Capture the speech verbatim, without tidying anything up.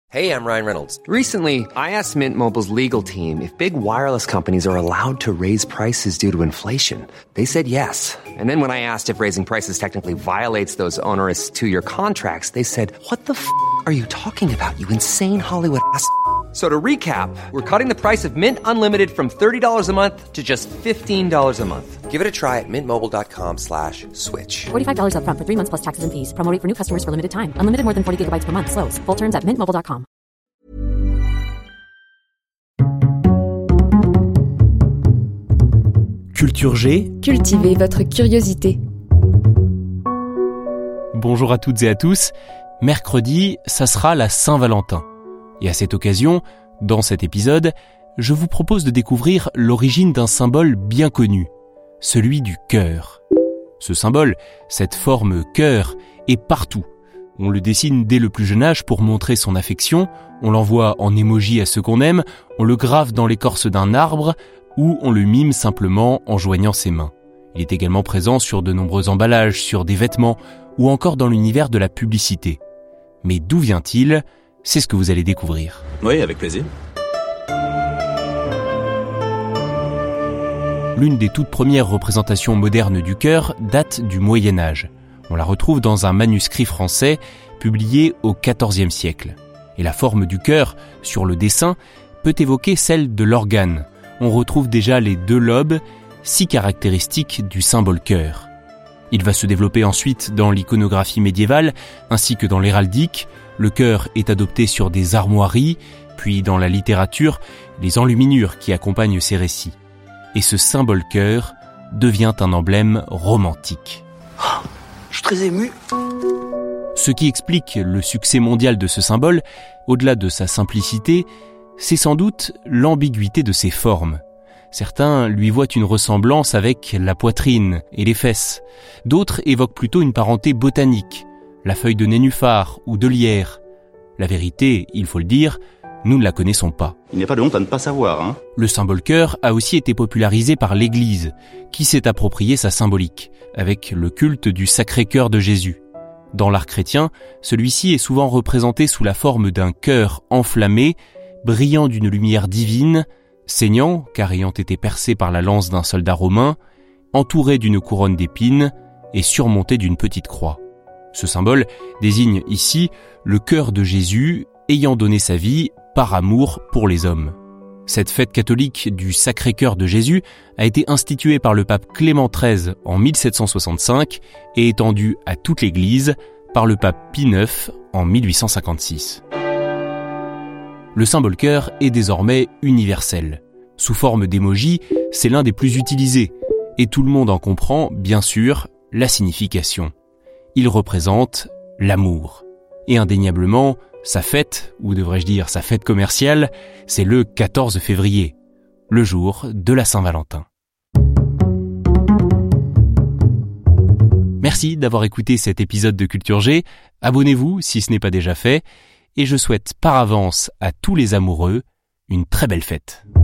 Hey, I'm Ryan Reynolds. Recently, I asked Mint Mobile's legal team if big wireless companies are allowed to raise prices due to inflation. They said yes. And then when I asked if raising prices technically violates those onerous two-year contracts, they said, what the f*** are you talking about, you insane Hollywood ass f- So to recap, we're cutting the price of Mint Unlimited from thirty dollars a month to just fifteen dollars a month. Give it a try at mintmobile.com slash switch. forty-five dollars up front for three months plus taxes and fees. Promo rate for new customers for limited time. Unlimited more than forty gigabytes per month. Slows full terms at mint mobile dot com. Culture G. Cultivez votre curiosité. Bonjour à toutes et à tous. Mercredi, ça sera la Saint-Valentin. Et à cette occasion, dans cet épisode, je vous propose de découvrir l'origine d'un symbole bien connu, celui du cœur. Ce symbole, cette forme cœur, est partout. On le dessine dès le plus jeune âge pour montrer son affection, on l'envoie en émoji à ceux qu'on aime, on le grave dans l'écorce d'un arbre, ou on le mime simplement en joignant ses mains. Il est également présent sur de nombreux emballages, sur des vêtements, ou encore dans l'univers de la publicité. Mais d'où vient-il ? C'est ce que vous allez découvrir. Oui, avec plaisir. L'une des toutes premières représentations modernes du cœur date du Moyen-Âge. On la retrouve dans un manuscrit français publié au quatorzième siècle. Et la forme du cœur, sur le dessin, peut évoquer celle de l'organe. On retrouve déjà les deux lobes, si caractéristiques du symbole cœur. Il va se développer ensuite dans l'iconographie médiévale, ainsi que dans l'héraldique. Le cœur est adopté sur des armoiries, puis dans la littérature, les enluminures qui accompagnent ces récits. Et ce symbole cœur devient un emblème romantique. Oh, je suis très ému. Ce qui explique le succès mondial de ce symbole, au-delà de sa simplicité, c'est sans doute l'ambiguïté de ses formes. Certains lui voient une ressemblance avec la poitrine et les fesses. D'autres évoquent plutôt une parenté botanique, la feuille de nénuphar ou de lierre. La vérité, il faut le dire, nous ne la connaissons pas. Il n'y a pas de honte à ne pas savoir, hein. Le symbole cœur a aussi été popularisé par l'Église, qui s'est approprié sa symbolique, avec le culte du Sacré-Cœur de Jésus. Dans l'art chrétien, celui-ci est souvent représenté sous la forme d'un cœur enflammé, brillant d'une lumière divine, saignant, car ayant été percé par la lance d'un soldat romain, entouré d'une couronne d'épines et surmonté d'une petite croix. Ce symbole désigne ici le cœur de Jésus ayant donné sa vie par amour pour les hommes. Cette fête catholique du Sacré-Cœur de Jésus a été instituée par le pape Clément treize en mille sept cent soixante-cinq et étendue à toute l'Église par le pape Pie neuf en mille huit cent cinquante-six. Le symbole cœur est désormais universel. Sous forme d'émoji, c'est l'un des plus utilisés et tout le monde en comprend, bien sûr, la signification. Il représente l'amour. Et indéniablement, sa fête, ou devrais-je dire sa fête commerciale, c'est le quatorze février, le jour de la Saint-Valentin. Merci d'avoir écouté cet épisode de Culture G. Abonnez-vous si ce n'est pas déjà fait. Et je souhaite par avance à tous les amoureux une très belle fête.